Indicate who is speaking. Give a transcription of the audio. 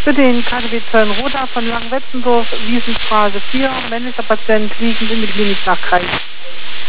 Speaker 1: Für den KDW Zöllenroda von Langwetzendorf, Wiesenstraße 4, männlicher Patient liegend in der Klinik nach Kreis.